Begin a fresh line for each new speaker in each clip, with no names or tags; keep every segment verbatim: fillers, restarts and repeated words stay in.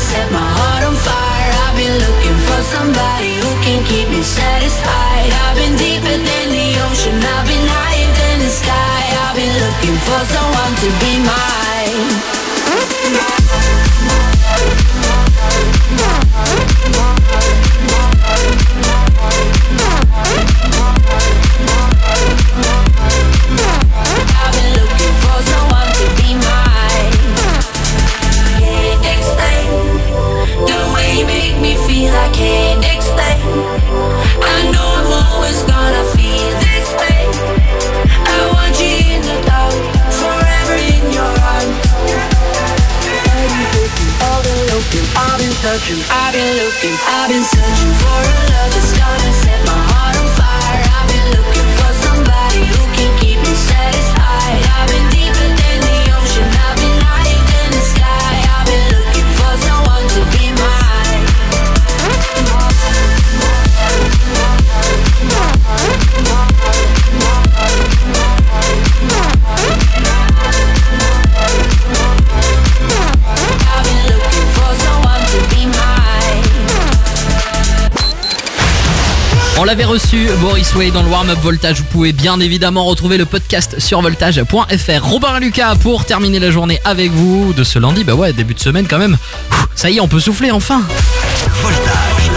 set my heart on fire. I've been looking for somebody who can keep me satisfied. I've been deeper than the ocean, I've been higher than the sky. I've been looking for someone to be mine. I've been looking for someone to be mine. Can't explain the way you make me feel. I can't explain. I know I'm always gonna feel this way. I want you in the dark, forever in your arms. I've been looking, I've been searching, I've been looking, I've been searching for a love that's gonna set my heart on fire. I've been looking for somebody who can keep me satisfied. I've been deeper than the ocean, I've been higher than the sky. I've been looking for someone to be mine. I've been looking for someone to be mine.
On l'avait reçu, Boris Way dans le warm-up Voltage. Vous pouvez bien évidemment retrouver le podcast sur voltage point f r. Robin et Lucas pour terminer la journée avec vous de ce lundi. Bah ouais, début de semaine quand même. Ça y est, on peut souffler enfin.
Voltage.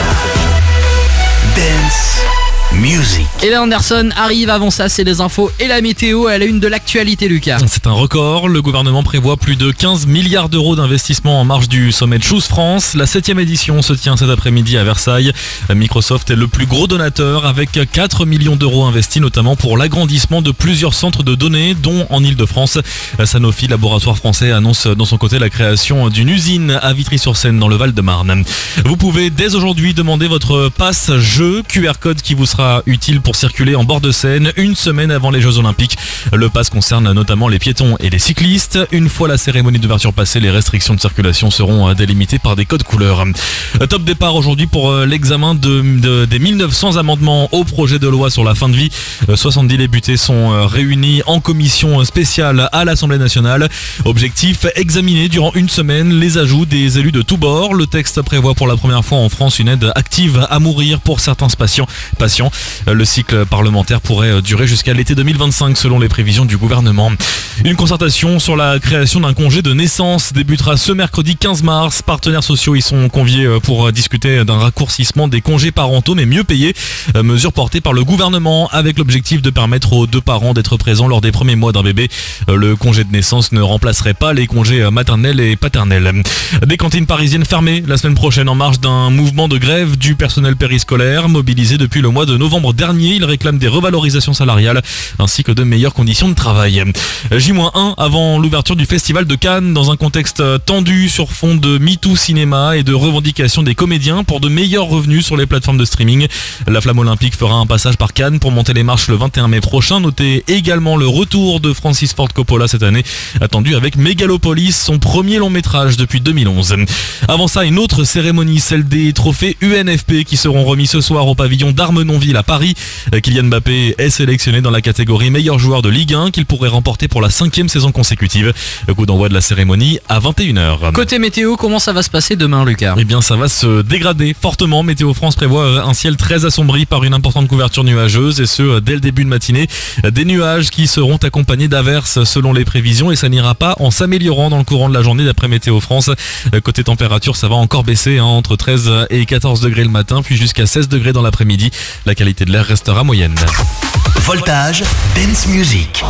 Dance Music.
Ella Anderson arrive, avant ça c'est les infos et la météo à la une de l'actualité, Lucas.
C'est un record, le gouvernement prévoit plus de quinze milliards d'euros d'investissement en marge du sommet de Choose France. La septième édition se tient cet après-midi à Versailles. Microsoft est le plus gros donateur avec quatre millions d'euros investis notamment pour l'agrandissement de plusieurs centres de données dont en Ile-de-France. Sanofi, laboratoire français, annonce dans son côté la création d'une usine à Vitry-sur-Seine dans le Val-de-Marne. Vous pouvez dès aujourd'hui demander votre passe jeu, Q R code qui vous sera utile pour circuler en bord de Seine une semaine avant les Jeux Olympiques. Le pass concerne notamment les piétons et les cyclistes. Une fois la cérémonie d'ouverture passée, les restrictions de circulation seront délimitées par des codes couleurs. Top départ aujourd'hui pour l'examen de, de, des mille neuf cents amendements au projet de loi sur la fin de vie. soixante-dix députés sont réunis en commission spéciale à l'Assemblée nationale. Objectif, examiner durant une semaine les ajouts des élus de tous bords. Le texte prévoit pour la première fois en France une aide active à mourir pour certains patients. patients. Le cycle parlementaire pourrait durer jusqu'à l'été deux mille vingt-cinq selon les prévisions du gouvernement. Une concertation sur la création d'un congé de naissance débutera ce mercredi quinze mars. Partenaires sociaux y sont conviés pour discuter d'un raccourcissement des congés parentaux mais mieux payés. Mesure portée par le gouvernement avec l'objectif de permettre aux deux parents d'être présents lors des premiers mois d'un bébé. Le congé de naissance ne remplacerait pas les congés maternels et paternels. Des cantines parisiennes fermées la semaine prochaine en marge d'un mouvement de grève du personnel périscolaire mobilisé depuis le mois de novembre dernier. Il réclame des revalorisations salariales ainsi que de meilleures conditions de travail. J un avant l'ouverture du festival de Cannes dans un contexte tendu sur fond de MeToo cinéma et de revendications des comédiens pour de meilleurs revenus sur les plateformes de streaming. La Flamme Olympique fera un passage par Cannes pour monter les marches le vingt et un mai prochain. Notez également le retour de Francis Ford Coppola cette année, attendu avec Megalopolis, son premier long métrage depuis deux mille onze. Avant ça, une autre cérémonie, celle des trophées U N F P qui seront remis ce soir au pavillon d'Armenonville à Paris. Kylian Mbappé est sélectionné dans la catégorie meilleur joueur de Ligue un qu'il pourrait remporter pour la cinquième saison consécutive. Le coup d'envoi de la cérémonie à vingt et une heures.
Côté météo, comment ça va se passer demain, Lucas ?
Eh bien, ça va se dégrader fortement. Météo France prévoit un ciel très assombri par une importante couverture nuageuse et ce, dès le début de matinée. Des nuages qui seront accompagnés d'averses selon les prévisions et ça n'ira pas en s'améliorant dans le courant de la journée d'après Météo France. Côté température, ça va encore baisser hein, entre treize et quatorze degrés le matin, puis jusqu'à seize degrés dans l'après-midi. La qualité de l'air restera moyenne.
Voltage, Dance Music.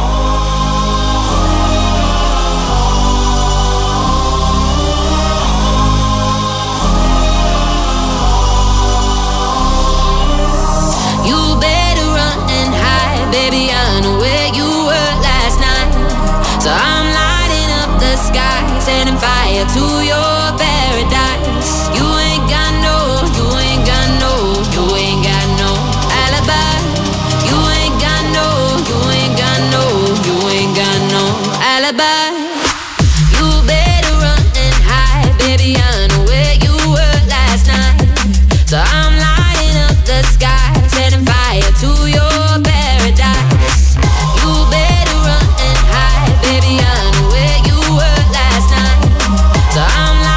You better run and hide, baby, I know where you were last night. So I'm lighting up the sky, setting fire to your paradise. You ain't got no, you ain't got no, you ain't got no alibi. You ain't got no, you ain't got no, you ain't got no alibi. You better run and hide, baby, I know where you were last night. So I'm lighting up the sky, setting fire to your paradise. You better run and hide, baby, I know where you were last night. So I'm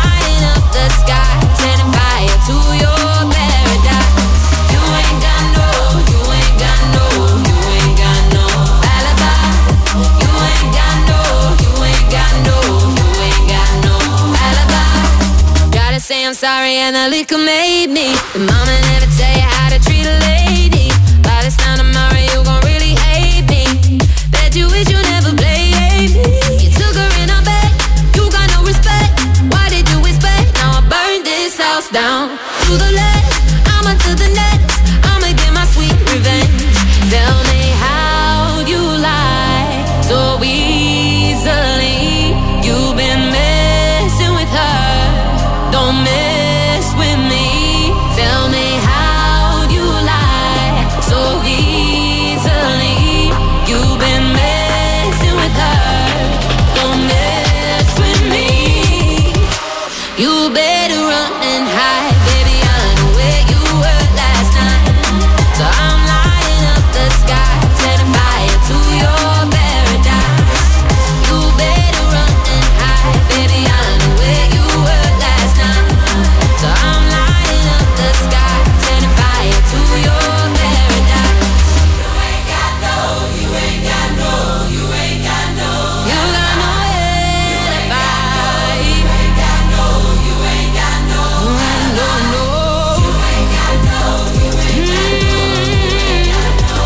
sorry and the liquor made me. The mama never tell you how to treat a lady. By this time tomorrow you gon' really hate me. Bet you wish you never played me. You took her in her bed, you got no respect. Why did you expect? Now I burned this house down. To the left, I'm on to the next. I'ma get my sweet revenge. Tell me how you lie so easily. You've been messing with her, don't mess with me. Tell me how you lie so easily. You've been messing with her, don't mess with me. You better run and hide, baby, I know where you were last night. So I'm lighting up the sky, setting fire to your paradise. You better run and hide, baby, I know where you were last night. So I'm lighting up the sky, setting fire to your paradise. You ain't got no, you ain't got no, you ain't got no. You got no alibi. You ain't got no, you ain't got no. No, no. You ain't got no, you ain't got no.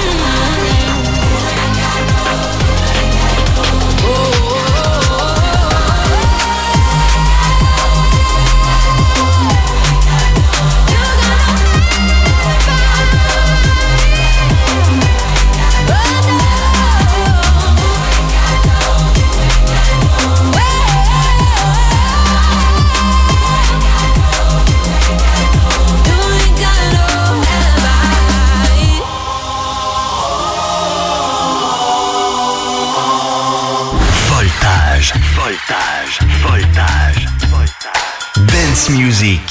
Voltage, voltage, voltage, voltage. Dance music.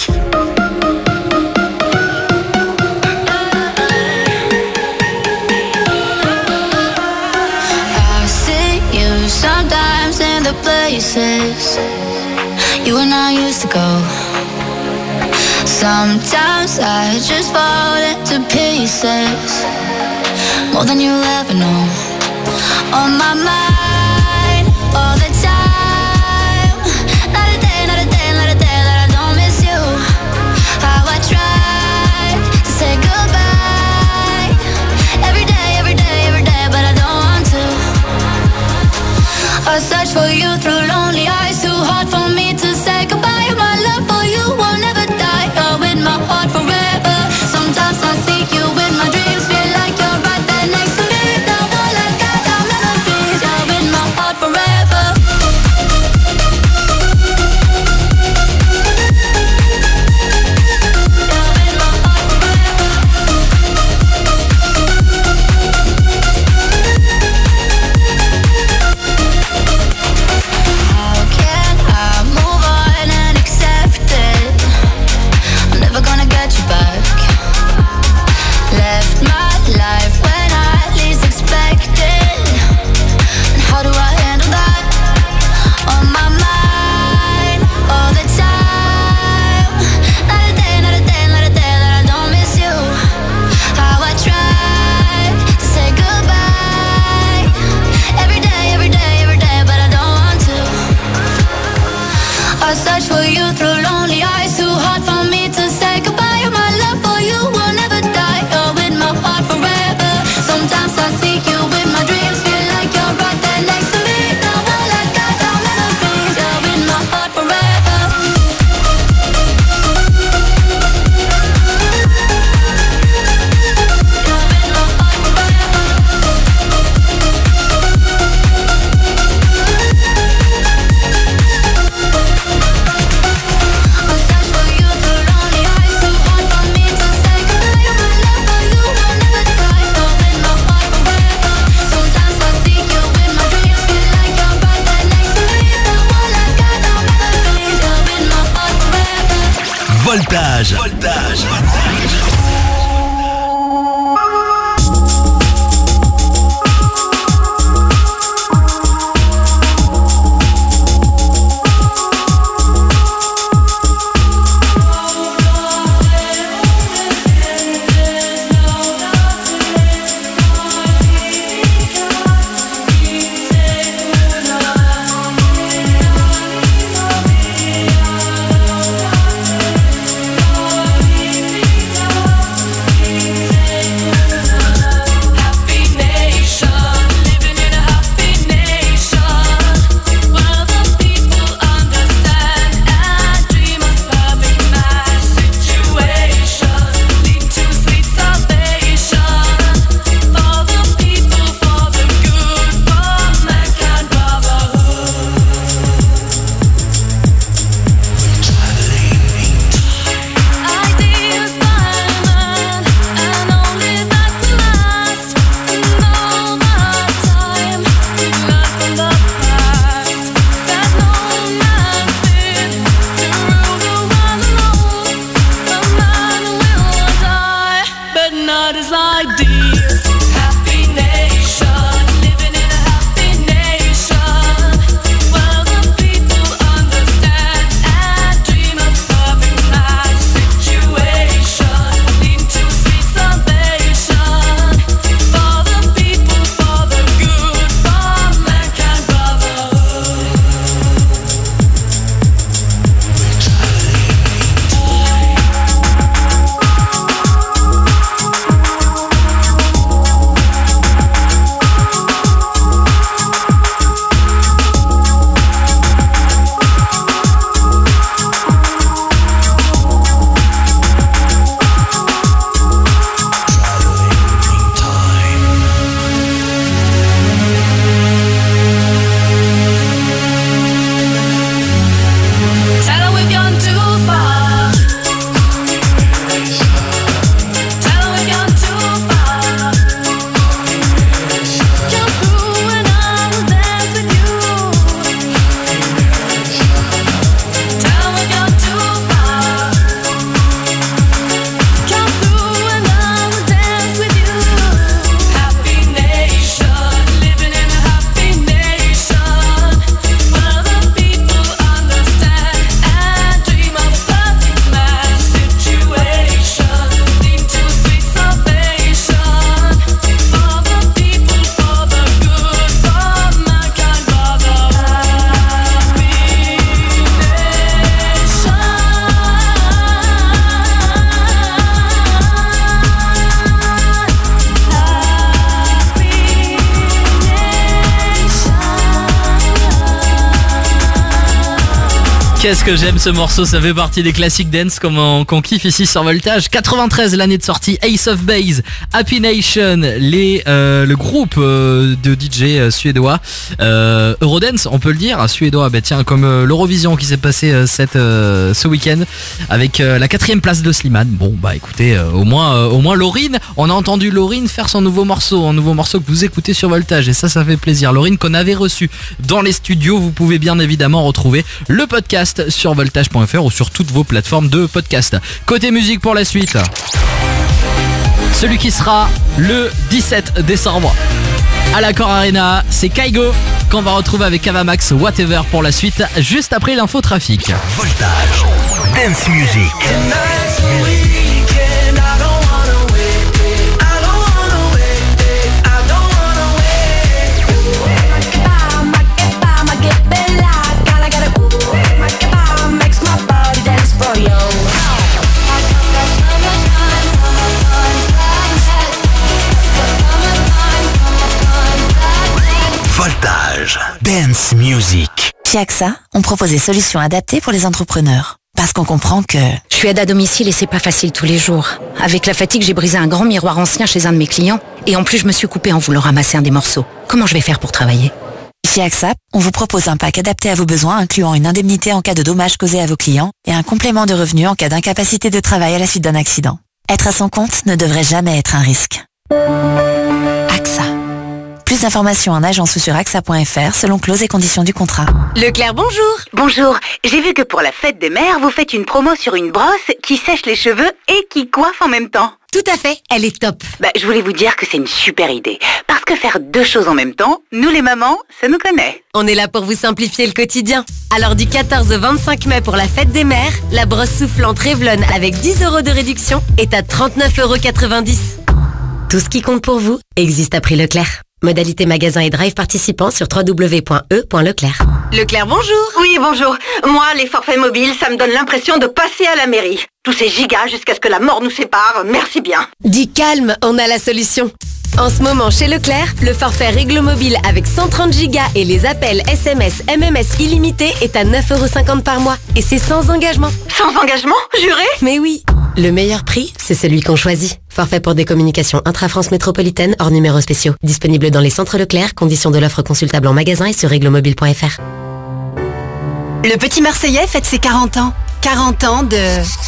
I see you sometimes in the places you and I used to go. Sometimes I just fall into pieces, more than you'll ever know. On my mind all the time, not a day, not a day, not a day that I don't miss you. How I tried to say goodbye every day, every day, every day, but I don't want to. I search for you through lonely eyes, too hard for me to say goodbye. My love for you will never die. You're with my heart forever. Sometimes I see you in my dreams, feel like you're right there next to me. Now all I got are memories. You're in my
Qu'est-ce que j'aime ce morceau, ça fait partie des classiques dance qu'on on, qu'on kiffe ici sur Voltage. quatre-vingt-treize l'année de sortie, Ace of Base, Happy Nation, les, euh, le groupe euh, de D J suédois, euh, Eurodance on peut le dire, suédois, bah tiens comme euh, l'Eurovision qui s'est passé euh, cette, euh, ce week-end avec euh, la quatrième place de Slimane. Bon bah écoutez, euh, au moins euh, au moins Laurine, on a entendu Laurine faire son nouveau morceau, un nouveau morceau que vous écoutez sur Voltage et ça ça fait plaisir. Laurine qu'on avait reçu dans les studios, vous pouvez bien évidemment retrouver le podcast sur voltage point f r ou sur toutes vos plateformes de podcast. Côté musique pour la suite, celui qui sera le dix-sept décembre à l'Accor Arena, c'est Kygo qu'on va retrouver avec Avamax Whatever pour la suite, juste après l'info trafic.
Voltage, Dance Music. Voltage, Dance Music.
Chez A X A, on propose des solutions adaptées pour les entrepreneurs. Parce qu'on comprend que...
Je suis aide à domicile et c'est pas facile tous les jours. Avec la fatigue, j'ai brisé un grand miroir ancien chez un de mes clients. Et en plus, je me suis coupé en voulant ramasser un des morceaux. Comment je vais faire pour travailler ?
Chez A X A, on vous propose un pack adapté à vos besoins, incluant une indemnité en cas de dommages causés à vos clients et un complément de revenus en cas d'incapacité de travail à la suite d'un accident. Être à son compte ne devrait jamais être un risque. A X A. Plus d'informations en agence ou sur A X A point F R selon clauses et conditions du contrat.
Leclerc, bonjour. Bonjour. J'ai vu que pour la fête des mères, vous faites une promo sur une brosse qui sèche les cheveux et qui coiffe en même temps.
Tout à fait, elle est top.
Bah, je voulais vous dire que c'est une super idée. Parce que faire deux choses en même temps, nous les mamans, ça nous connaît.
On est là pour vous simplifier le quotidien. Alors du quatorze au vingt-cinq mai pour la fête des mères, la brosse soufflante Revlon avec dix euros de réduction est à trente-neuf euros quatre-vingt-dix. Tout ce qui compte pour vous existe à prix Leclerc. Modalité magasin et drive participant sur w w w point e point leclerc.
Leclerc, bonjour. Oui, bonjour. Moi, les forfaits mobiles, ça me donne l'impression de passer à la mairie. Tous ces gigas jusqu'à ce que la mort nous sépare, merci bien.
Dis calme, on a la solution. En ce moment, chez Leclerc, le forfait Réglo Mobile avec cent trente gigas et les appels S M S, M M S illimités est à neuf euros cinquante par mois. Et c'est sans engagement.
Sans engagement, juré ?
Mais oui. Le meilleur prix, c'est celui qu'on choisit. Forfait pour des communications intra-France métropolitaine hors numéros spéciaux. Disponible dans les centres Leclerc, conditions de l'offre consultable en magasin et sur règlemobile point f r.
Le petit Marseillais fête ses quarante ans. quarante ans de...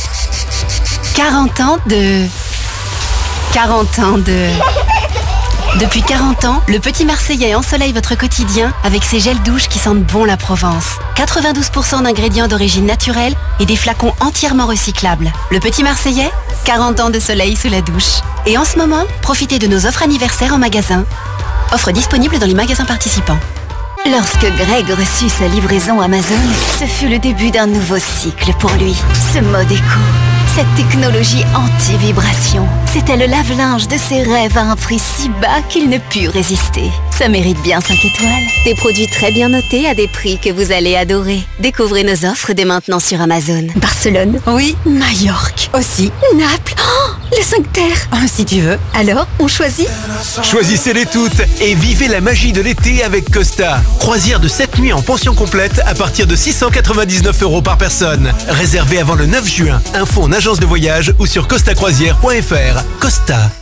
quarante ans de... quarante ans de... Depuis quarante ans, le petit Marseillais ensoleille votre quotidien avec ses gels douches qui sentent bon la Provence. quatre-vingt-douze pour cent d'ingrédients d'origine naturelle et des flacons entièrement recyclables. Le petit Marseillais, quarante ans de soleil sous la douche. Et en ce moment, profitez de nos offres anniversaires en magasin. Offre disponible dans les magasins participants.
Lorsque Greg reçut sa livraison Amazon, ce fut le début d'un nouveau cycle pour lui. Ce mode éco, cette technologie anti-vibration, c'était le lave-linge de ses rêves à un prix si bas qu'il ne put résister. Ça mérite bien cinq étoiles. Des produits très bien notés à des prix que vous allez adorer. Découvrez nos offres dès maintenant sur Amazon.
Barcelone. Oui. Majorque. Aussi.
Naples. Oh, les cinq terres.
Oh, si tu veux.
Alors, on choisit ?
Choisissez-les toutes et vivez la magie de l'été avec Costa. Croisière de sept nuits en pension complète à partir de six cent quatre-vingt-dix-neuf euros par personne. Réservé avant le neuf juin. Info en agence de voyage ou sur costa croisière point f r. Costa.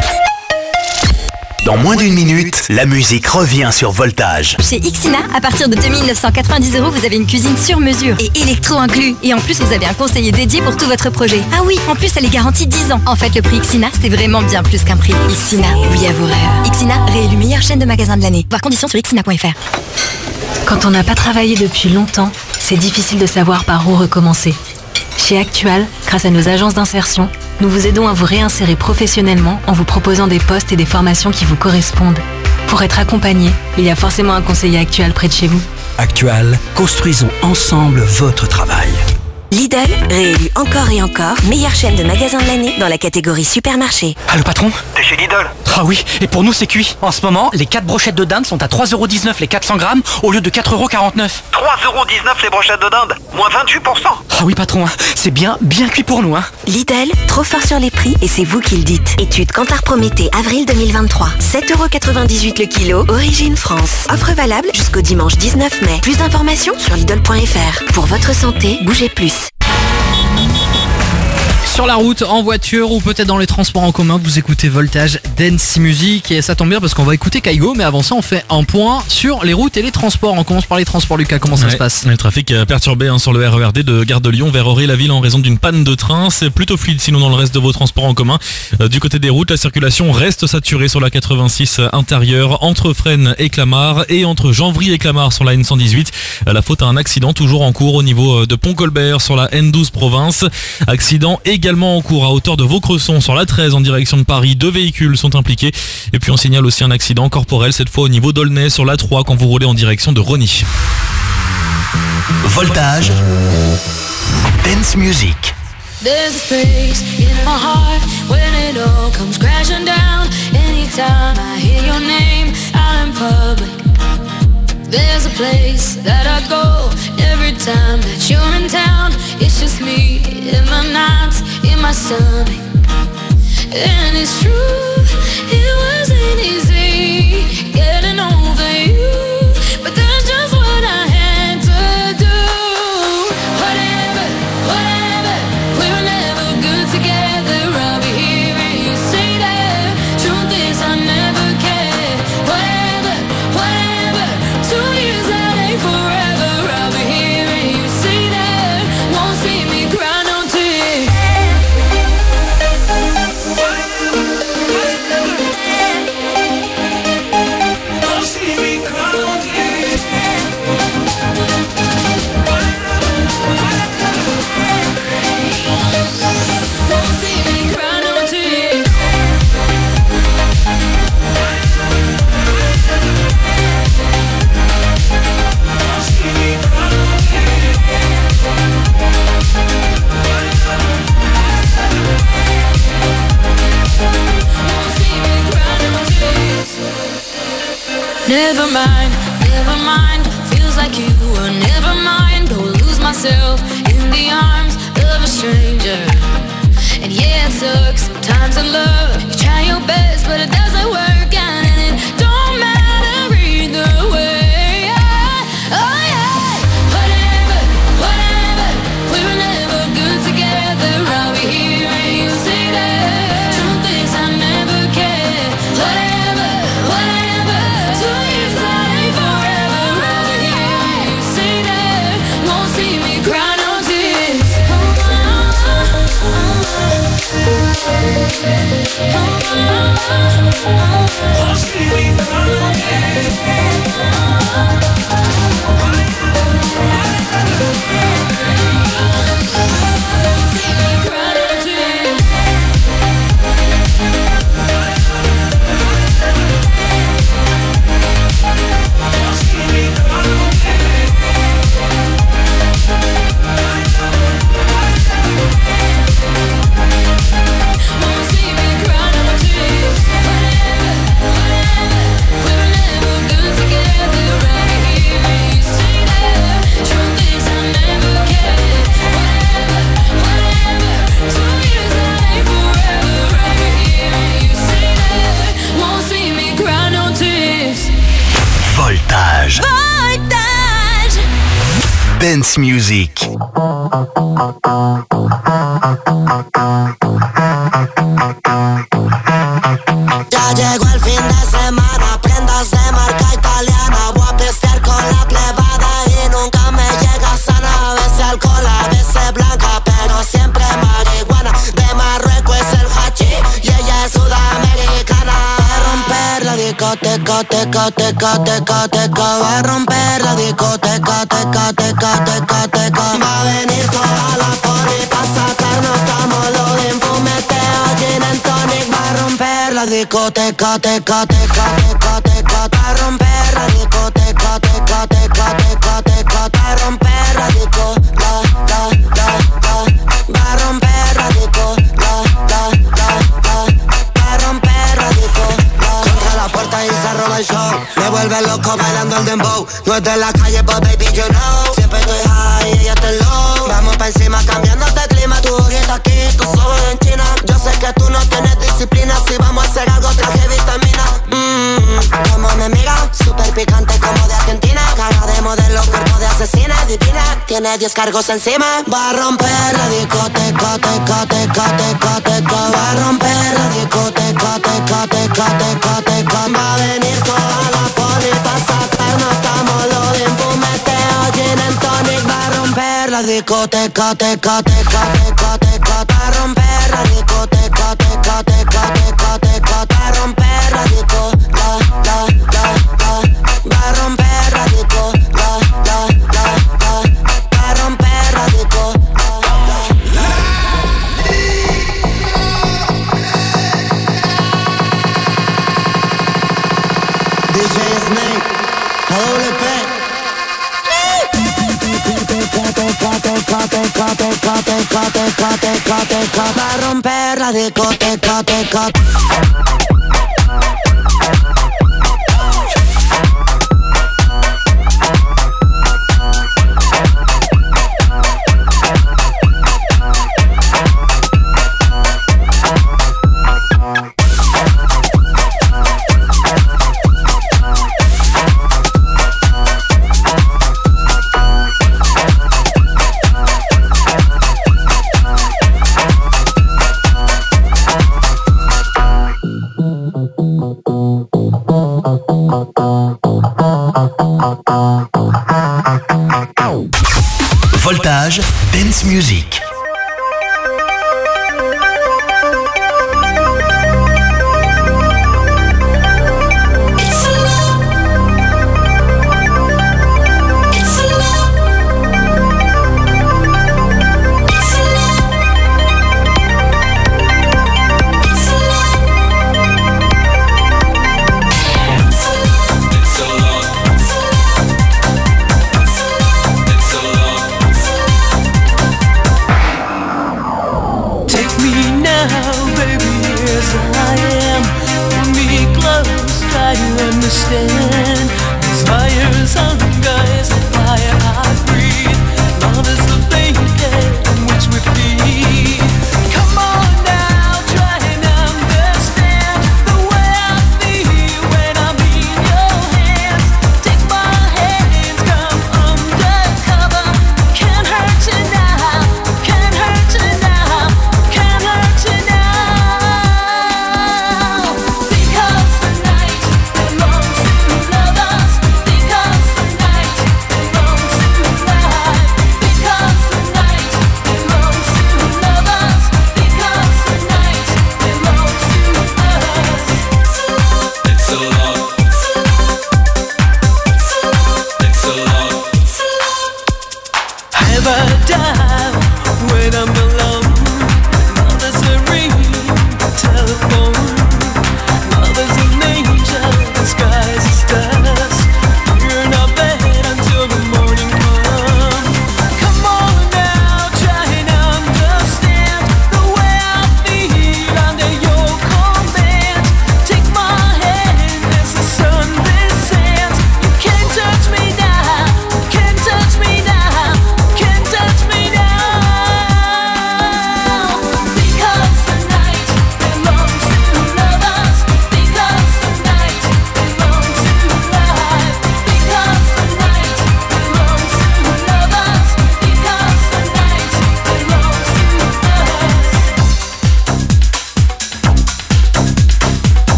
Dans moins d'une minute, la musique revient sur Voltage.
Chez Ixina, à partir de deux mille neuf cent quatre-vingt-dix euros, vous avez une cuisine sur mesure et électro inclus. Et en plus, vous avez un conseiller dédié pour tout votre projet. Ah oui, en plus, elle est garantie dix ans. En fait, le prix Ixina, c'est vraiment bien plus qu'un prix. Ixina, oui à vos rêves. Ixina, réélu meilleure chaîne de magasins de l'année. Voir conditions sur ixina point f r.
Quand on n'a pas travaillé depuis longtemps, c'est difficile de savoir par où recommencer. Chez Actual, grâce à nos agences d'insertion, nous vous aidons à vous réinsérer professionnellement en vous proposant des postes et des formations qui vous correspondent. Pour être accompagné, il y a forcément un conseiller Actual près de chez vous.
Actual, construisons ensemble votre travail.
Lidl, réélu encore et encore, meilleure chaîne de magasins de l'année dans la catégorie supermarché.
Ah, le patron?
T'es chez Lidl?
Ah oui, et pour nous c'est cuit. En ce moment, les quatre brochettes de dinde sont à trois euros dix-neuf les quatre cents grammes au lieu de quatre euros quarante-neuf.
trois euros dix-neuf les brochettes de dinde, moins vingt-huit pour cent.
Ah oui patron, hein, c'est bien, bien cuit pour nous. Hein.
Lidl, trop fort sur les prix et c'est vous qui le dites. Étude Kantar Prométhée, avril deux mille vingt-trois. sept euros quatre-vingt-dix-huit le kilo, origine France. Offre valable jusqu'au dimanche dix-neuf mai. Plus d'informations sur Lidl point F R. Pour votre santé, bougez plus.
Sur la route, en voiture ou peut-être dans les transports en commun, vous écoutez Voltage Dance Music et ça tombe bien parce qu'on va écouter Kaigo, mais avant ça on fait un point sur les routes et les transports. On commence par les transports, Lucas, comment ça
ouais,
se passe?
Le trafic est perturbé hein, sur le R E R D de Gare de Lyon vers Orly-la-Ville en raison d'une panne de train. C'est plutôt fluide sinon dans le reste de vos transports en commun. Euh, du côté des routes, la circulation reste saturée sur la quatre-vingt-six intérieure entre Fresnes et Clamart et entre Janvry et Clamart sur la N cent dix-huit. Euh, la faute à un accident toujours en cours au niveau de Pont-Colbert sur la N douze province. Accident également en cours à hauteur de Vaucresson sur la treize en direction de Paris. Deux véhicules sont impliqués. Et puis on signale aussi un accident corporel cette fois au niveau d'Aulnay sur la trois quand vous roulez en direction de Rosny.
Voltage Dance Music.
There's a space in my heart when it all comes crashing down. Anytime I hear your name out in public. There's a place that I go every time that you're in town. It's just me in my nights, in my stomach. And it's true, it wasn't easy getting over you, but that's just what I had to do. Whatever, whatever, we were never good together. I'll be here and you say that. Truth is I never cared. Whatever, whatever, two years that ain't forever. I'll be here and you say that. Won't see me cry no tears. Never mind, never mind. Feels like you were never mind. Go lose myself in the arms of a stranger. And yeah, it sucks sometimes in love. You try your best, but it doesn't work out, and it don't matter either way. Oh yeah, whatever, whatever. We were never good together. I'll be here and you say that. Truth is I never cared. Whatever, whatever. Two years that ain't forever. I'll be here and you say that. Won't see me cry no tears. Won't see me cry no
Voltage. Voltage. Dance Music.
Ya llegó el fin de semana, prendas de marca italiana. Voy a pistear con la plebada y nunca me llega sana. A veces alcohol, a veces blanca, pero siempre marihuana. De Marruecos es el hachís y ella es sudamericana. Va a romper la discoteca, teca, teca, teca, teca. Va a romper la discoteca, teca, teca, teca, teca. Va a venir toda la poli pa' sacarnos como lo de un fumeteo, gin and tonic. Va a romper la discoteca, teca, teca, teca, teca. Va a romper la discoteca, teca, teca, teca, teca. Va a romper la disco, la, la, la. roba el show. Me vuelve loco bailando el dembow. No es de la calle, but baby, you know. Siempre estoy high y ella está low. Vamos pa' encima cambiándote el clima. Tu ojito aquí, tu ojos en China. Yo sé que tú no tienes disciplina. Si vamos a hacer algo, traje vitamina. Mmm, como mi amiga, super picante como de Argentina. Cara de modelo, cuerpo de asesina, divina. Tiene diez cargos encima. Va a romper la discoteca, teca, teca, teca, teca. Va a romper la discoteca, teca, teca, teca, teca. Va a venir toda la poli pa' sacarnos. Estamos los de empumeteo, gin and tonic. Va a romper la discoteca, teca, teca, teca, teca. Va a romper la discoteca, teca, teca, teca, teca. Va a romper la disco, la, la, la, la. Va a romper la disco, la, la, la, la. Va a romper la disco, la, la, la. D J Snake, A W P. Va a romper la discoteca, teca.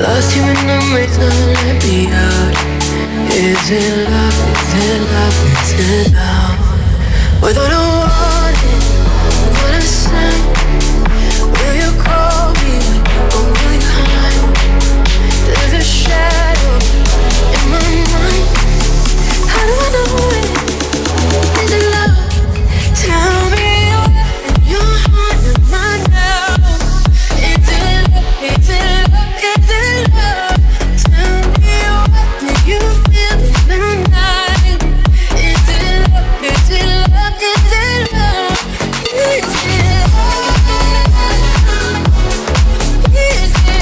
Lost you in the maze, now let me out. Is it love, is it love, is it love? Without a warning, without a sign, will you call me or will you hide? There's a shadow in my mind. How do I know it? Is it love? Tell me you're in your heart and mine now. Is it love? Is it love? Is it love? Tell me what do you feel in the night? Is it love? Is it love? Is it love? Is it love? Is it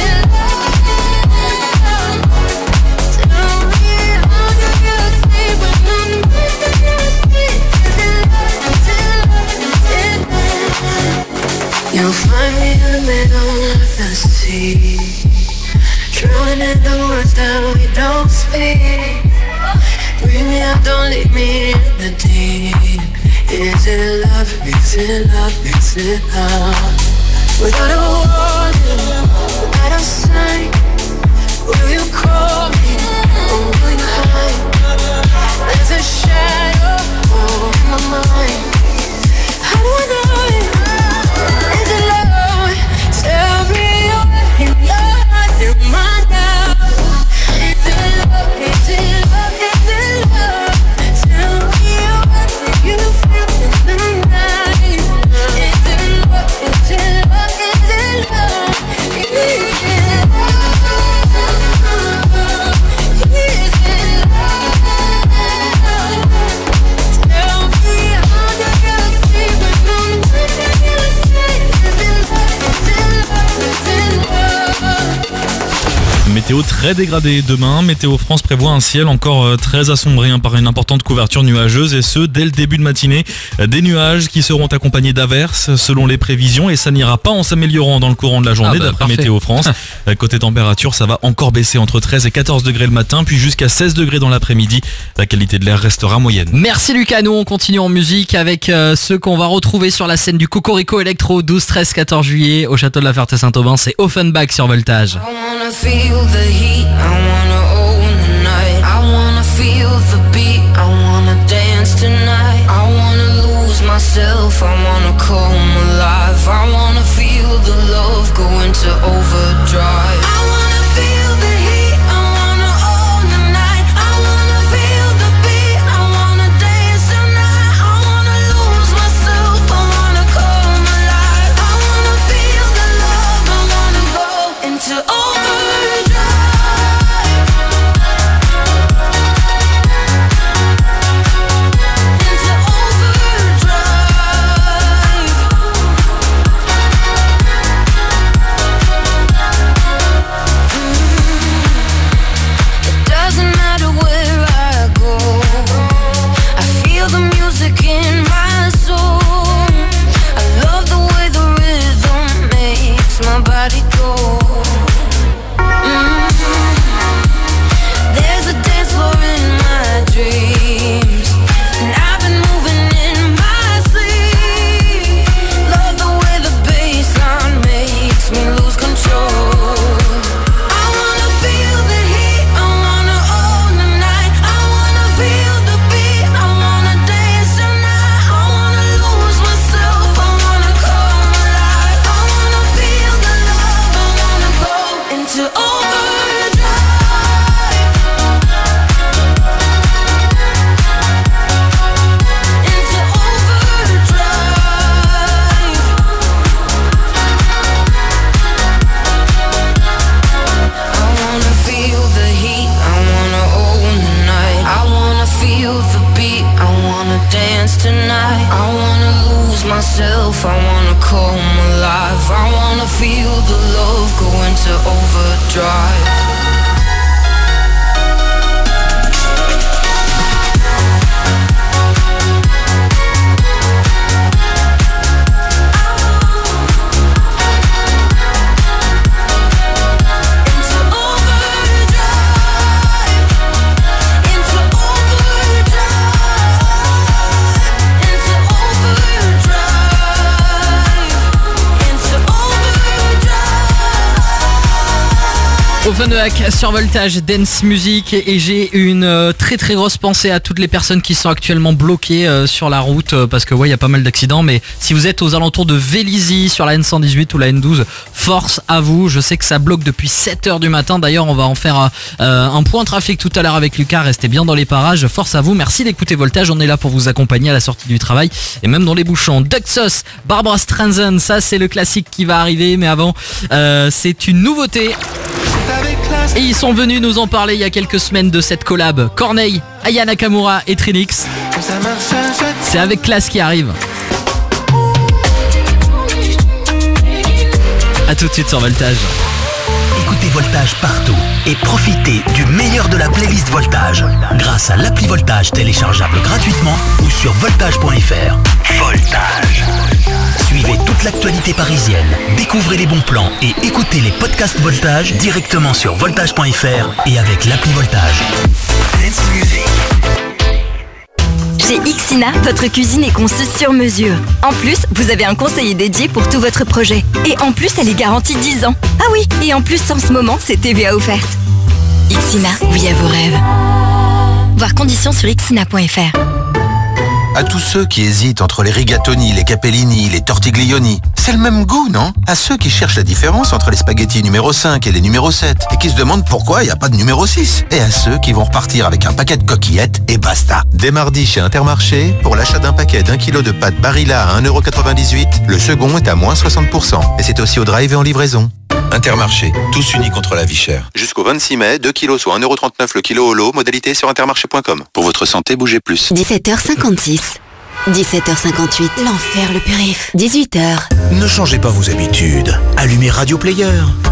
love? Tell me how do you feel when I'm with you? Is it love? Is it love? Is it love? You'll find me in the middle of the sea, drowning in the words that we don't speak. Bring me out, don't leave me in the deep. Is it love? Is it love? Is it love? Without a warning, without a sign, will you call me or will you hide? There's a shadow in my mind. How do I know it? Is it love? Tell me you're in your heart, in my now. Is it love? Is it love? Is it love? Tell me what do you feel in the night? Is it love? Is it love? Is it love? Is it love? Is it love? Tell me how do you feel when I'm with you? Is it love? Is it love? Is it love?
Météo très dégradée demain. Météo France prévoit un ciel encore très assombri hein, par une importante couverture nuageuse et ce dès le début de matinée. Des nuages qui seront accompagnés d'averses selon les prévisions et ça n'ira pas en s'améliorant dans le courant de la journée
Ah bah,
d'après
parfait.
Météo France. Côté température, ça va encore baisser entre treize et quatorze degrés le matin puis jusqu'à seize degrés dans l'après-midi. La qualité de l'air restera moyenne.
Merci Lucas, nous on continue en musique avec euh, ceux qu'on va retrouver sur la scène du Cocorico Electro douze, treize, quatorze juillet au château de la Ferté-Saint-Aubin, c'est Offenbach sur Voltage.
I wanna feel the heat, I wanna own the night. I wanna feel the beat, I wanna dance tonight. I wanna lose myself, I wanna come alive. I wanna feel the love go into overdrive. I wanna feel the heat, I wanna own the night. I wanna feel the beat, I wanna dance tonight. I wanna lose myself, I wanna come alive. I wanna feel the love, I wanna go into overdrive. Into overdrive. It doesn't matter where I go, I feel the music in my soul. I love the way the rhythm makes my body go. Mm. There's a dance floor in my dreams, and I've been moving in my sleep. Love the way the bassline makes me lose control. I wanna feel the heat, I wanna own the night. I wanna feel the beat, I wanna dance tonight. I wanna lose myself, I wanna come alive. I wanna feel the love, I wanna go into overdrive. Into overdrive. I wanna feel the heat, I wanna own the night. I wanna feel the beat, I wanna dance tonight. I wanna lose myself, I wanna come alive. I wanna feel the love go into overdrive. Into overdrive. Into overdrive. Into overdrive. Into overdrive.
Au Fun de Hack sur Voltage Dance Music, et j'ai une euh, très très grosse pensée à toutes les personnes qui sont actuellement bloquées euh, sur la route euh, parce que ouais, il y a pas mal d'accidents, mais si vous êtes aux alentours de Vélizy sur la N cent dix-huit ou la N douze, force à vous. Je sais que ça bloque depuis sept heures du matin. D'ailleurs, on va en faire euh, un point trafic tout à l'heure avec Lucas. Restez bien dans les parages. Force à vous. Merci d'écouter Voltage. On est là pour vous accompagner à la sortie du travail et même dans les bouchons. Duck Sauce, Barbara Streisand, ça c'est le classique qui va arriver, mais avant euh, c'est une nouveauté. Et ils sont venus nous en parler il y a quelques semaines de cette collab. Corneille, Aya Nakamura et Trinix. C'est avec classe qui arrive. A tout de suite sur Voltage.
Écoutez Voltage partout et profitez du meilleur de la playlist Voltage grâce à l'appli Voltage téléchargeable gratuitement ou sur voltage point f r. Voltage. Suivez toute l'actualité parisienne, découvrez les bons plans et écoutez les podcasts Voltage directement sur voltage point f r et avec l'appli Voltage.
Chez Ixina, votre cuisine est conçue sur mesure. En plus, vous avez un conseiller dédié pour tout votre projet. Et en plus, elle est garantie dix ans. Ah oui, et en plus, en ce moment, c'est T V A offerte. Ixina, oui à vos rêves. Voir conditions sur ixina point f r.
À tous ceux qui hésitent entre les rigatoni, les capellini, les tortiglioni, c'est le même goût, non? À ceux qui cherchent la différence entre les spaghettis numéro cinq et les numéro sept et qui se demandent pourquoi il n'y a pas de numéro six. Et à ceux qui vont repartir avec un paquet de coquillettes et basta. Dès mardi chez Intermarché, pour l'achat d'un paquet d'un kilo de pâtes Barilla à un euro quatre-vingt-dix-huit, le second est à moins soixante pour cent. Et c'est aussi au drive et en livraison. Intermarché, tous unis contre la vie chère. Jusqu'au vingt-six mai, deux kilos soit un euro trente-neuf le kilo au lot, modalité sur intermarché point com. Pour votre santé, bougez plus.
dix-sept heures cinquante-six. dix-sept heures cinquante-huit. L'enfer, le périph'. dix-huit heures.
Ne changez pas vos habitudes. Allumez Radio Player.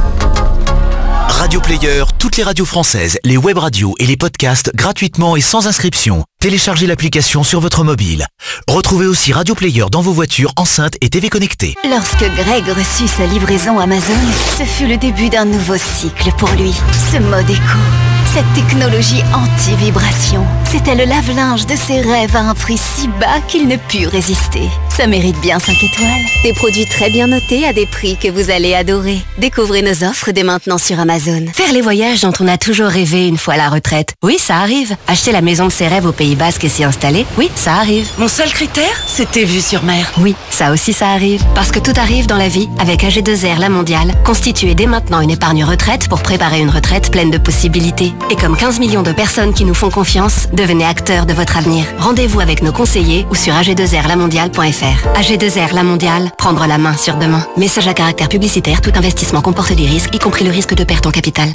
Radio Player, toutes les radios françaises, les web radios et les podcasts gratuitement et sans inscription. Téléchargez l'application sur votre mobile. Retrouvez aussi Radio Player dans vos voitures, enceintes et T V connectées.
Lorsque Greg reçut sa livraison Amazon, ce fut le début d'un nouveau cycle pour lui. Ce mode éco, cette technologie anti-vibration, c'était le lave-linge de ses rêves à un prix si bas qu'il ne put résister. Ça mérite bien cinq étoiles. Des produits très bien notés à des prix que vous allez adorer. Découvrez nos offres dès maintenant sur Amazon.
Faire les voyages dont on a toujours rêvé une fois à la retraite. Oui, ça arrive. Acheter la maison de ses rêves au Pays Basque et s'y installer. Oui, ça arrive.
Mon seul critère, c'était vue sur mer.
Oui, ça aussi ça arrive. Parce que tout arrive dans la vie avec A G deux R La Mondiale. Constituez dès maintenant une épargne retraite pour préparer une retraite pleine de possibilités. Et comme quinze millions de personnes qui nous font confiance, devenez acteurs de votre avenir. Rendez-vous avec nos conseillers ou sur a g deux r la mondiale point f r. A G deux R La Mondiale, prendre la main sur demain. Message à caractère publicitaire, tout investissement comporte des risques, y compris le risque de perte en capital.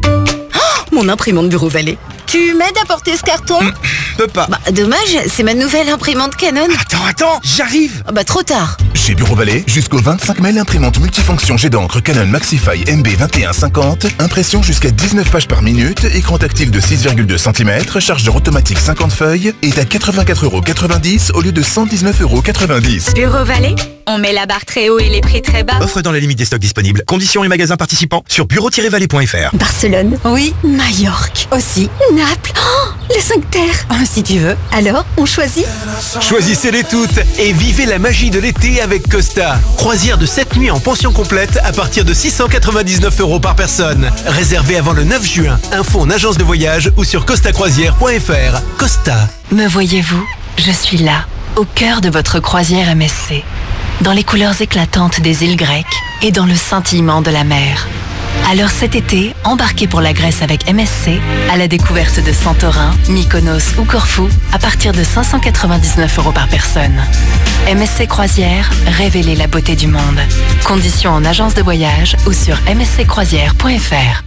Mon imprimante Bureau Vallée.
Tu m'aides à porter ce carton?
mmh, Peux pas.
Bah dommage, c'est ma nouvelle imprimante Canon.
Attends, attends, j'arrive.
Ah bah trop tard.
Chez Bureau Vallée, jusqu'au vingt-cinq mai, l'imprimante multifonction jet d'encre Canon Maxify M B vingt et un cinquante, impression jusqu'à dix-neuf pages par minute, écran tactile de six virgule deux centimètres, chargeur automatique cinquante feuilles, est à quatre-vingt-quatre euros quatre-vingt-dix au lieu de cent dix-neuf euros quatre-vingt-dix.
Bureau Vallée, on met la barre très haut et les prix très bas.
Offre dans la limite des stocks disponibles. Conditions et magasins participants sur bureau tiret vallée point f r.
Barcelone.
Oui. Majorque.
Aussi.
Naples. Oh, les cinq terres.
Oh, si tu veux.
Alors, on choisit?
Choisissez-les toutes et vivez la magie de l'été avec Costa. Croisière de sept nuits en pension complète à partir de six cent quatre-vingt-dix-neuf euros par personne. Réservé avant le neuf juin. Info en agence de voyage ou sur costa croisière point f r. Costa.
Me voyez-vous? Je suis là, au cœur de votre croisière M S C. Dans les couleurs éclatantes des îles grecques et dans le scintillement de la mer. Alors cet été, embarquez pour la Grèce avec M S C à la découverte de Santorin, Mykonos ou Corfou à partir de cinq cent quatre-vingt-dix-neuf euros par personne. M S C Croisière, révélez la beauté du monde. Conditions en agence de voyage ou sur m s c croisière point f r.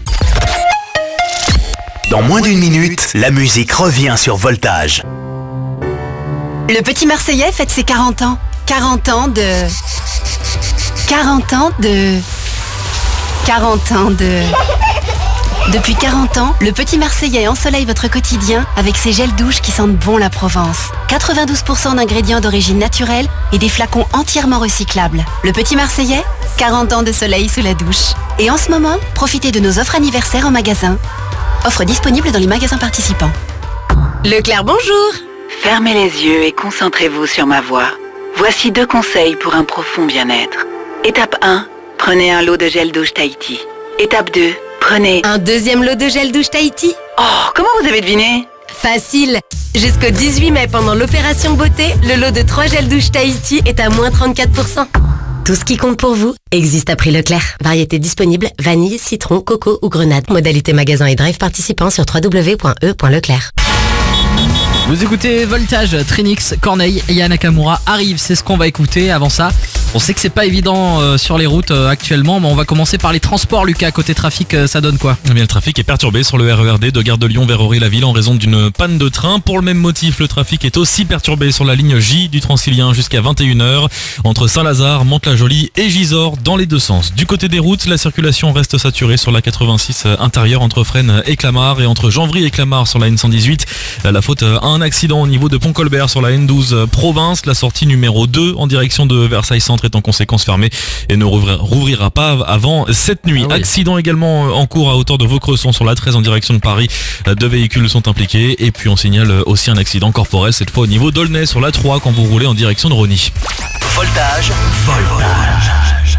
Dans moins d'une minute, la musique revient sur Voltage.
Le petit Marseillais fête ses quarante ans. quarante ans de... quarante ans de... quarante ans de... Depuis quarante ans, le petit Marseillais ensoleille votre quotidien avec ses gels douches qui sentent bon la Provence. quatre-vingt-douze pour cent d'ingrédients d'origine naturelle et des flacons entièrement recyclables. Le petit Marseillais, quarante ans de soleil sous la douche. Et en ce moment, profitez de nos offres anniversaires en magasin. Offre disponible dans les magasins participants.
Leclerc, bonjour.
Fermez les yeux et concentrez-vous sur ma voix. Voici deux conseils pour un profond bien-être. Étape un, prenez un lot de gel douche Tahiti. Étape deux, Prenez.
Un deuxième lot de gel douche Tahiti.
Oh, comment vous avez deviné?
Facile. Jusqu'au dix-huit mai, pendant l'opération beauté, le lot de trois gels douche Tahiti est à moins trente-quatre pour cent. Tout ce qui compte pour vous existe à prix Leclerc. Variété disponible, vanille, citron, coco ou grenade. Modalité magasin et drive participant sur w w w point e point leclerc.
Vous écoutez Voltage, Trinix, Corneille et Yana Nakamura arrive, c'est ce qu'on va écouter. Avant ça, on sait que c'est pas évident euh, sur les routes euh, actuellement, mais on va commencer par les transports. Lucas, côté trafic, euh, ça donne quoi?
Eh bien, le trafic est perturbé sur le R E R D de Gare de Lyon vers Ory-la-Ville en raison d'une panne de train. Pour le même motif, le trafic est aussi perturbé sur la ligne J du Transilien jusqu'à vingt et une heures entre Saint-Lazare, Mantes-la-Jolie et Gisors dans les deux sens. Du côté des routes, la circulation reste saturée sur la quatre-vingt-six intérieure entre Fresnes et Clamart et entre Janvry et Clamart sur la N cent dix-huit. La faute à un accident au niveau de Pont-Colbert sur la N douze Province. La sortie numéro deux en direction de Versailles Centre est en conséquence fermée et ne rouvrira pas avant cette nuit. Ah oui. Accident également en cours à hauteur de Vaucresson sur la treize en direction de Paris. Deux véhicules sont impliqués et puis on signale aussi un accident corporel cette fois au niveau d'Aulnay sur la trois quand vous roulez en direction de Rosny.
Voltage, Voltage.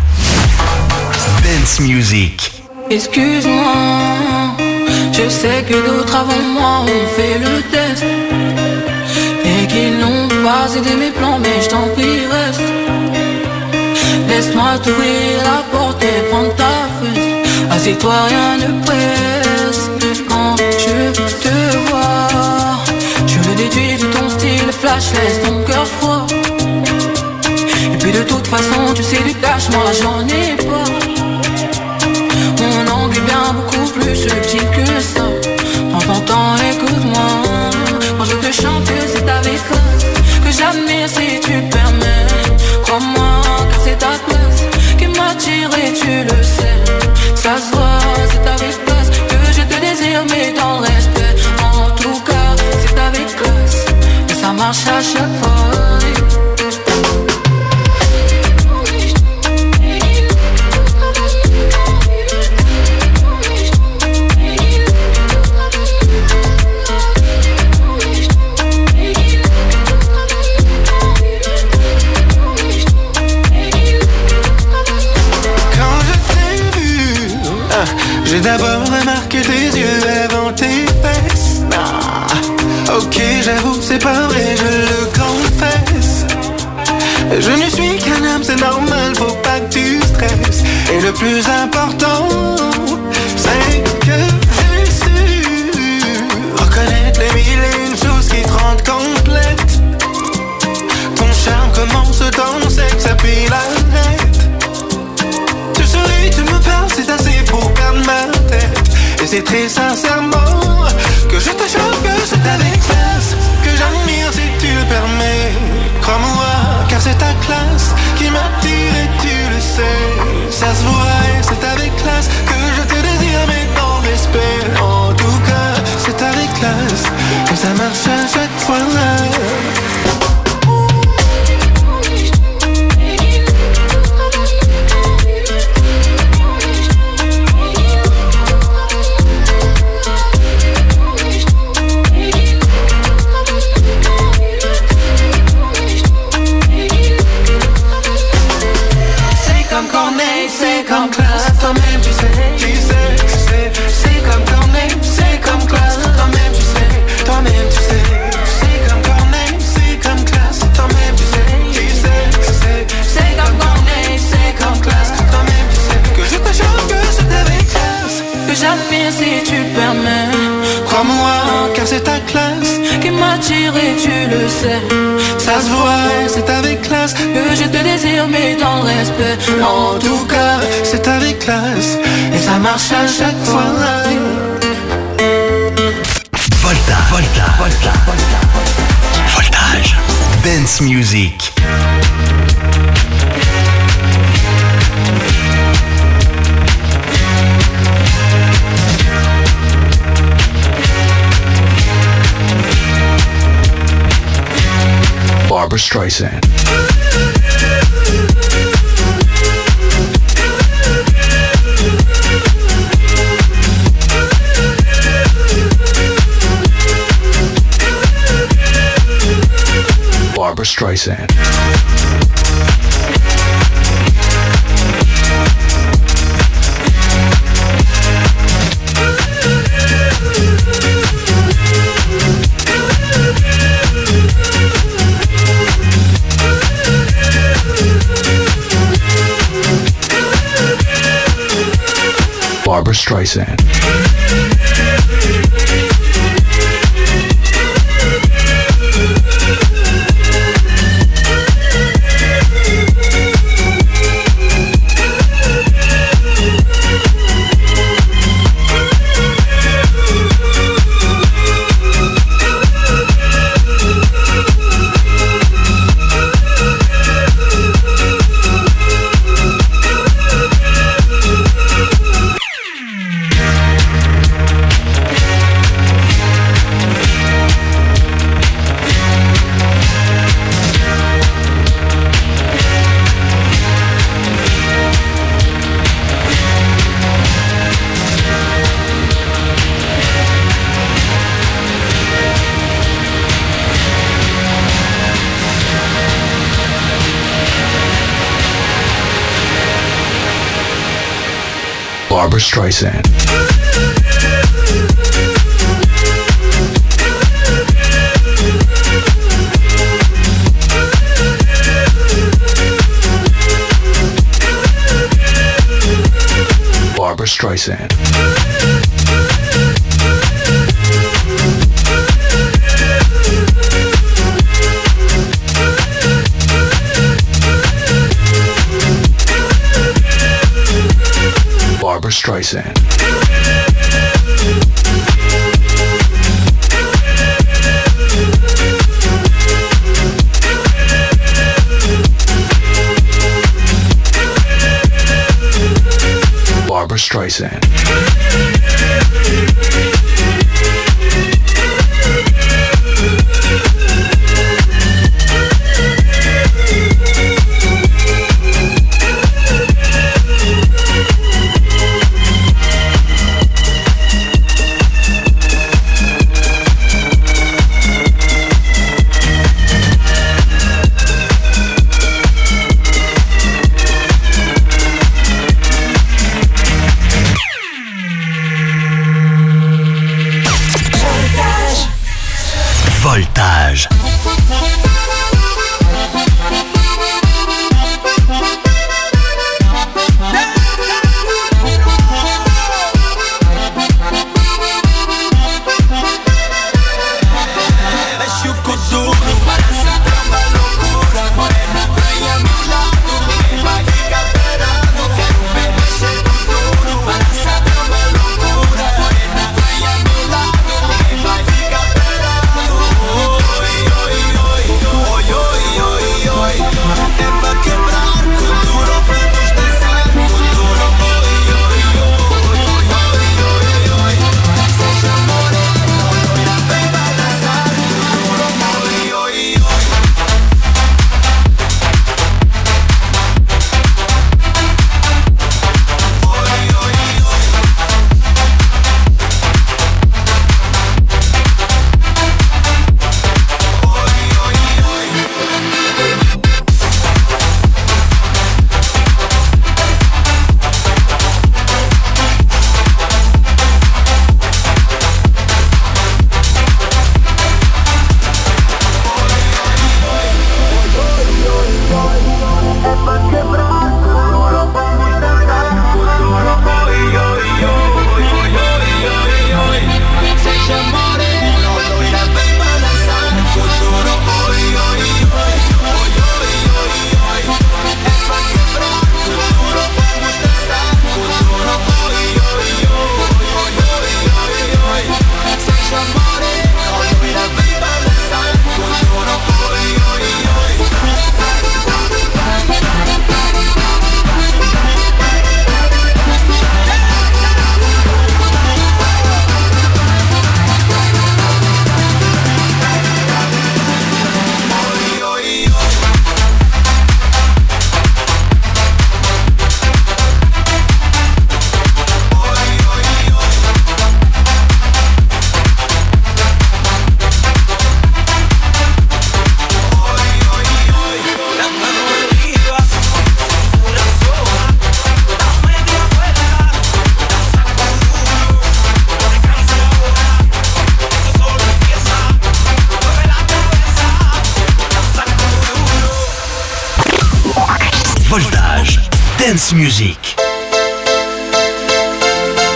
Dance Music.
Excuse-moi, je sais que d'autres avant moi ont fait le test et qu'ils n'ont pas aidé mes plans, mais je t'en prie reste. Laisse-moi t'ouvrir la porte et prendre ta fesse. Assieds-toi, rien ne presse. Quand je te vois, je le déduis de ton style flash, laisse ton cœur froid. Et puis de toute façon, tu sais du cash, moi j'en ai pas. Mon angle est bien beaucoup plus subtil que ça. Prends ton temps, écoute-moi. Quand je te chante, c'est avec classe que j'admire si tu permets. Crois-moi, car c'est ta place qui m'attire et tu le sais. Ça se voit, c'est avec classe que je te désire, mais dans le respect. En tout cas, c'est avec classe et ça marche à chaque fois.
J'ai d'abord remarqué tes yeux avant tes fesses. Ah, ok, j'avoue, c'est pas vrai, je le confesse. Je ne suis qu'un homme, c'est normal, faut pas que tu stresses. Et le plus important, c'est que j'ai su reconnaître les mille et une choses qui te rendent complète. Ton charme commence dans le sexe, puis l'arrête. Tu souris, tu me parles, c'est assez pour perdre ma tête. Et c'est très sincèrement que je te chante, que c'est avec classe que j'admire si tu le permets. Crois-moi, car c'est ta classe qui m'attire et tu le sais. Ça se voit et c'est avec classe que je te désire, mais dans le respect. En tout cas, c'est avec classe que ça marche à chaque fois. C'est comme classe, toi-même tu sais, tu sais, tu sais. C'est comme Corneille, c'est comme classe, toi-même tu sais, toi-même tu sais. C'est comme Corneille, c'est comme classe, toi-même tu sais, tu sais, tu sais. C'est comme Corneille, c'est comme classe, toi-même tu sais. Que je te chante, que c'est avec classe que j'admire si tu le permets. Crois-moi, car c'est ta classe qui m'attire et tu le sais. Ça se voit, c'est avec classe que je te désire, mais dans le respect. En tout cas, c'est avec classe et ça marche à chaque fois.
Volta, Volta, Volta, Volta. Voltage. Dance Music.
Barbra Streisand. Barbra Streisand.
Barbra Streisand. Barbra Streisand. Barbra Streisand. Barbra Streisand. Barbra Streisand.
Voltage. Voltage, Dance Music.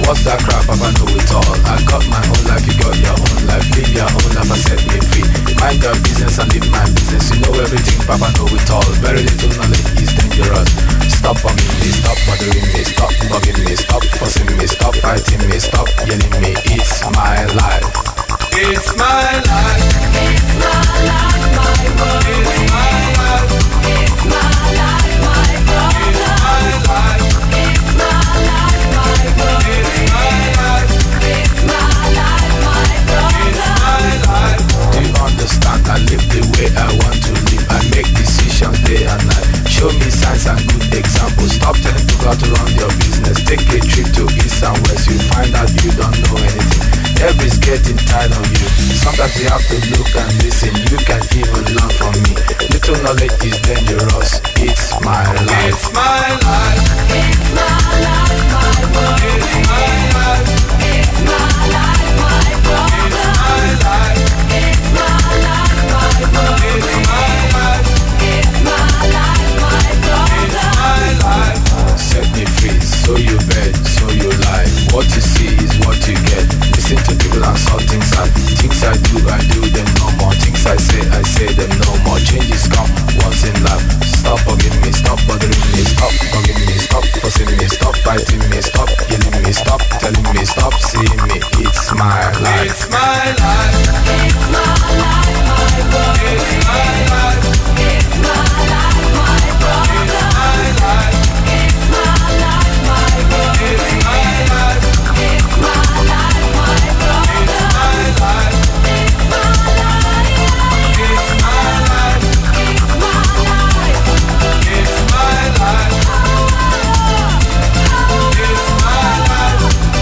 What's that crap? Papa know it all. I got my own life, you got your own life. Live your own life and set me free. Mind your business and live my business. You know everything, Papa know it all. Very little knowledge is dangerous. Stop bugging me, stop bothering me, stop bugging me, stop fussing me, stop fighting me, stop yelling me. It's my life. It's my life. It's my life, my world. It's my life. It's my life, my world. It's my life. It's my life, my world. It's my life. It's my life, my world. It's my life. Do you understand? I live the way I want to live. I make decisions day and night. Show me signs and good examples. Stop telling people how to run your business. Take a trip to east and west. You find out you don't know anything. Everybody's getting tired of you. Sometimes you have to look and listen. You can even learn from me. Little knowledge is dangerous. It's my life. It's my life. It's my life, my world. It's my life. It's my life, my world. It's my life. It's my life, my world. It's my life. It's my life, my world. It's my life. Set me free, so you bet, so you lie. What you see is what you get. Listen to people and saw things I Things I do, I do them no more. Things I say, I say them no more. Changes come once in life. Stop bugging me, stop bothering me, stop bugging me, stop fussing me, stop fighting me, stop yelling me, stop telling me, stop seeing me. It's my life. It's my life. It's my life, my world. It's my life. It's my life, my world. It's my life. It's my life, my world. It's my life. It's my life, my world. It's my life. It's my life. It's my life. It's my life. It's my life. It's my life.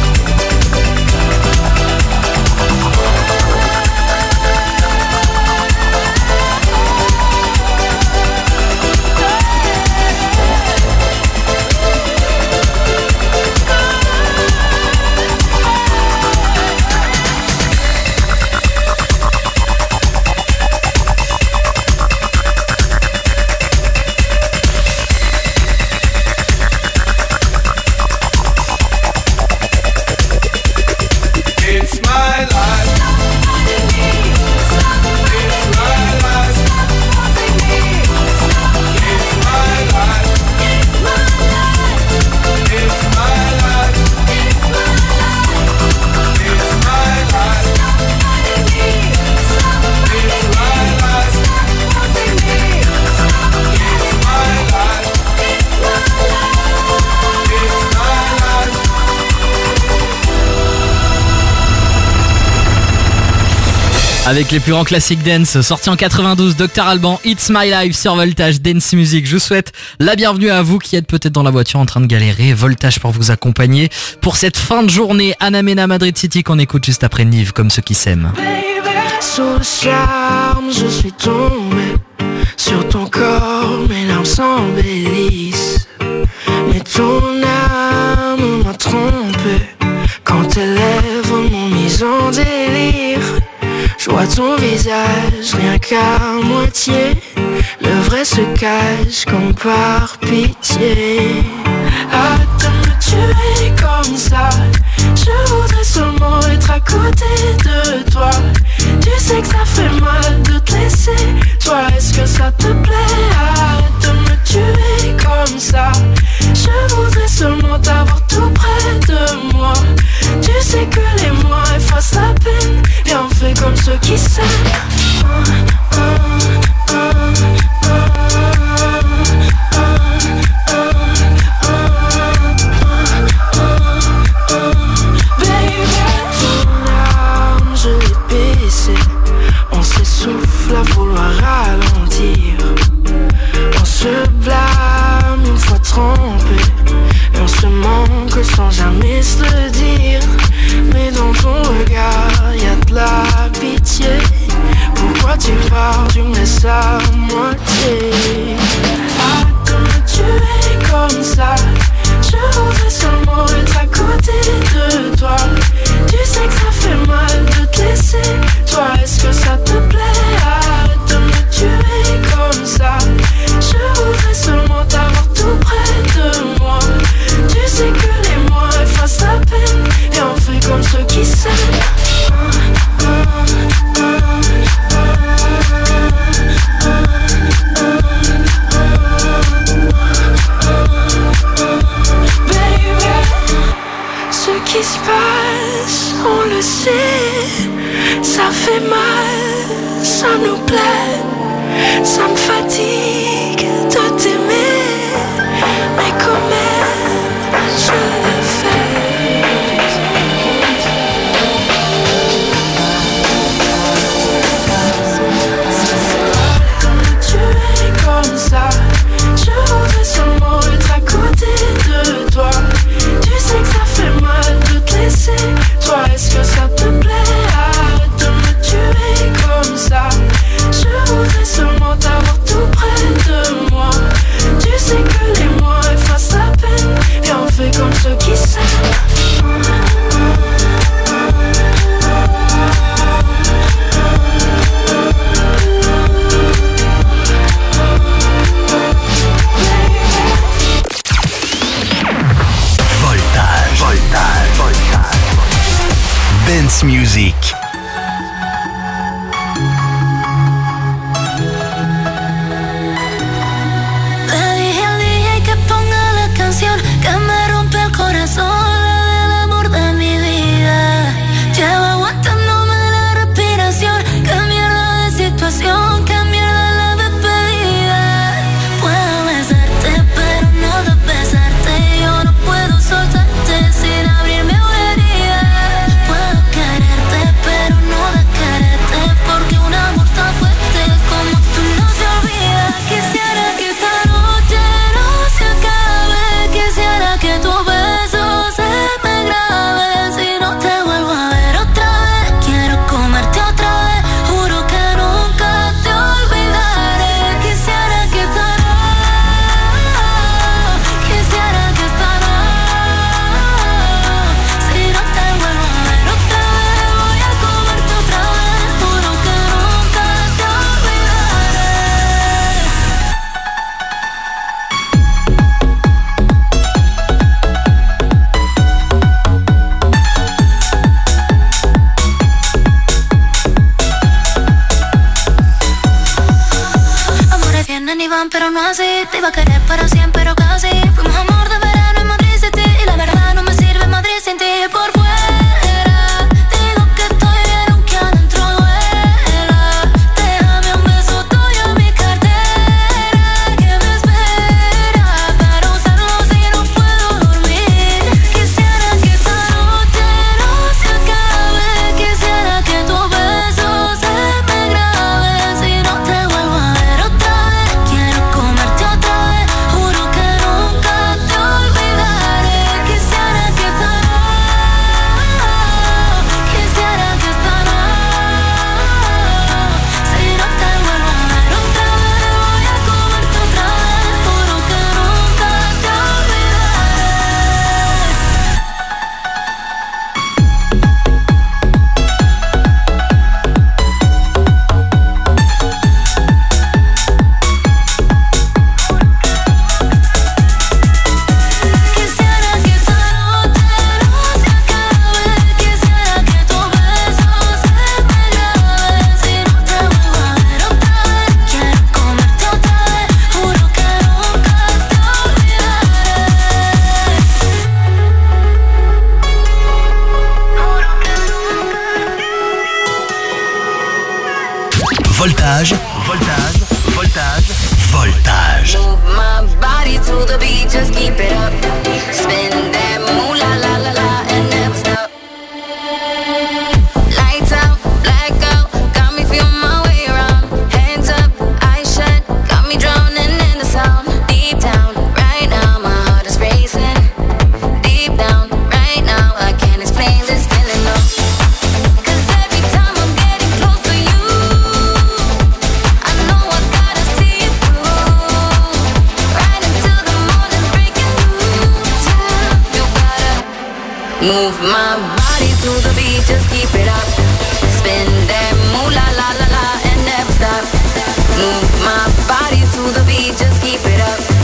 Avec les plus grands classiques dance, sorti en quatre-vingt-douze, docteur Alban, It's My Life sur Voltage Dance Music. Je vous souhaite la bienvenue à vous qui êtes peut-être dans la voiture en train de galérer. Voltage pour vous accompagner pour cette fin de journée. Ana Mena Madrid City qu'on écoute juste après Nive, comme ceux qui s'aiment.
Sous le charme, je suis tombé sur ton corps, mes larmes s'embellissent. Mais ton âme m'a trompé quand tes lèvres m'ont mis en délire. Je vois ton visage rien qu'à moitié. Le vrai se cache comme par pitié. Arrête de me tuer comme ça. Je voudrais seulement être à côté de toi. Tu sais que ça fait mal de te laisser. Toi, est-ce que ça te plaît? Arrête de me tuer comme ça. Je voudrais seulement t'avoir tout près de moi. Tu sais que les mois effacent la peine. Viens, on fait comme ceux qui s'aiment. uh, uh, uh, uh, on s'essouffle à vouloir ralentir. On se blâme une fois trompé. Et on se manque sans jamais se le dire. Mais dans ton regard y'a de la pitié. Pourquoi tu pars, tu me laisses à moitié? Arrête de me tuer comme ça. Je voudrais seulement être à côté de toi. Tu sais que ça fait mal de te laisser. Toi, est-ce que ça te plaît? Arrête de me tuer comme ça. Je voudrais seulement t'avoir tout près de moi. Tu sais que les mois effacent la peine. se passe, on le sait. Ça fait mal, ça nous plaît. Ça me fatigue de t'aimer, mais quand même, je le fais. Tu es comme ça, je voudrais seulement être à côté de toi. Tu sais que ça fait mal de te laisser. Toi, est-ce que ça te plaît? Arrête de me tuer comme ça. Je voudrais seulement t'avoir tout près de moi. Tu sais que les mois effacent la peine. Viens, on fait comme ceux qui s'aiment.
Voltage, voltage, voltage. Dance music.
Le dije al D J que ponga la canción que me rompe el corazón, la del amor de mi vida. Llevo aguantándome la respiración. Qué mierda de situación, qué mierda la despedida. Puedo besarte, pero no de besarte. Yo no puedo soltarte sin abrirme una herida. Puedo quererte, pero no de quererte, porque un amor tan fuerte como tú no se olvida. Quisiera que esta noche no se acabe. Quisiera que tu beso se me grabe. Si no te vuelvo a ver otra vez, quiero comerte otra vez. Juro que nunca te olvidaré. Quisiera que esta noche, quisiera que esta noche, si no te vuelvo a ver otra vez, voy a comerte otra vez. Juro que nunca te olvidaré. Amores vienen y van, pero no así. Te iba a querer para siempre, pero casi. Fuimos amor de verano en Madrid City. Y la verdad no me sirve Madrid sin ti. Por fuera digo que estoy bien aunque adentro duela. Déjame un beso tuyo en mi cartera que me espera para usarlo si no puedo dormir. Quisiera que esta noche no se acabe. Quisiera que tu beso se me grabe. Si no te vuelvo a ver otra vez, quiero comerte otra vez. Juro que nunca te olvidaré. Quisiera que esta noche, quisiera que esta noche, si no te vuelvo a ver otra vez, voy a comerte otra vez. Juro que nunca te Quisiera que esta noche no se acabe. Quisiera que tu beso se me grabe. Si no te vuelvo a ver otra vez, quiero comerte otra vez. Juro que nunca te olvidaré.
Voltage, voltage, voltage, voltage.
Move my body to the beat, just keep it up. Spin that moolah la la la and never stop. Lights out, blackout, got me feeling my way around. Hands up, eyes shut, got me drowning in the sound. Deep down, right now, my heart is racing. Deep down, right now, I can't explain this feeling, no. 'Cause every time I'm getting close to you, I know I gotta see it through. Right until the morning's breaking through. You gotta move my body to the beat, just keep it up. Spin that moolah la la la and never stop. Move my body to the beat, just keep it up.